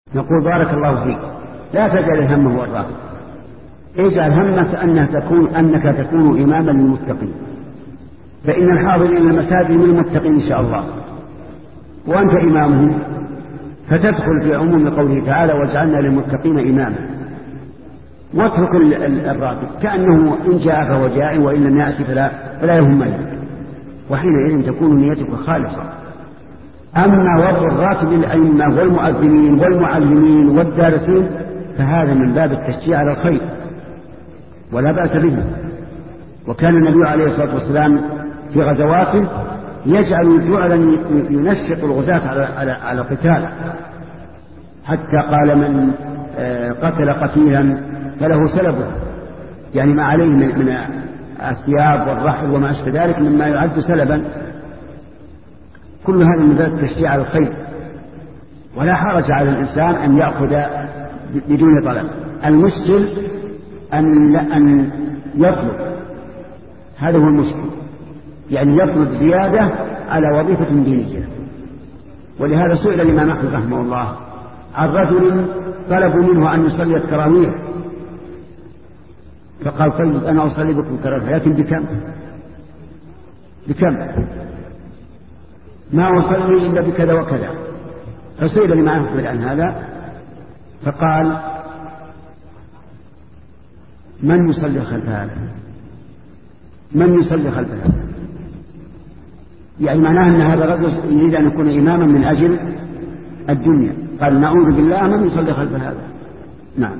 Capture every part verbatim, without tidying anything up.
نقول بارك الله فيك، لا تجعل الهم هو الراتب، اجعل همك أنك تكون, أنك تكون إماما للمتقين، فإن الحاضرين المساجد من المتقين إن شاء الله، وأنت إمامهم، فتدخل في عموم قوله تعالى واجعلنا للمتقين إماما. واترك الراتب كأنه إن جاء فهو جاء وإن لم يأتي فلا, فلا يهمني، وحينئذ تكون نيتك خالصة. أما وضع الراتب للأئمة والمؤذنين والمعلمين والدارسين فهذا من باب التشجيع على الخير ولا بأس به. وكان النبي عليه الصلاة والسلام في غزواته يجعل فعلا ينشط الغزاة على, على, على القتال، حتى قال من قتل قتيلا فله سلبه، يعني ما عليه من الثياب والرحل وما أشبه ذلك مما يعد سلبا. كل هذا من باب التشجيع على الخير، ولا حرج على الإنسان أن يأخذ بدون طلب. المشكل أن, أن يطلب، هذا هو المشكل، يعني يطلب زيادة على وظيفة دينية. ولهذا سئل الإمام أحمد رحمه الله عن رجل طلبوا منه أن يصلي التراويح، فقال طيب أنا أصلي بكم التراويح، لكن بكم بكم ما أصلي إلا بكذا وكذا. فسئل الإمام أحمد عن هذا فقال من يصلي خلف هذا، من يصلي خلف هذا، يعني معناه أن هذا الرجل يريد أن يكون إماما من أجل الدنيا. قال نعوذ بالله من يصلي خلف هذا. نعم.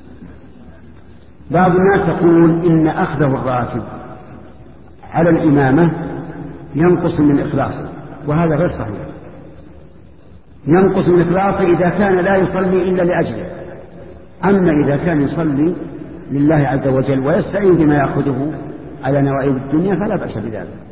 بعض الناس يقول إن أخذه الراتب على الإمامة ينقص من إخلاصه، وهذا غير صحيح. ينقص من إخلاصه إذا كان لا يصلي إلا لأجله، أما إذا كان يصلي لله عز وجل ويستعين بما يأخذه على نوائب الدنيا فلا بأس بذلك.